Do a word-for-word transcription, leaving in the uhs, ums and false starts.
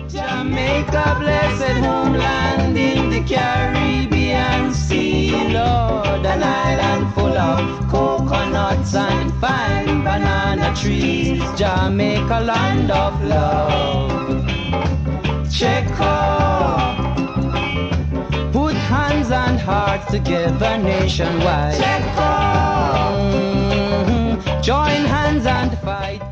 Jamaica, blessed homeland in the Caribbean Sea, Lord, an island full of coconuts and fine banana trees. Jamaica, land of love. Check up. Put hands and hearts together nationwide. Check up. Mm-hmm. Join hands and fight.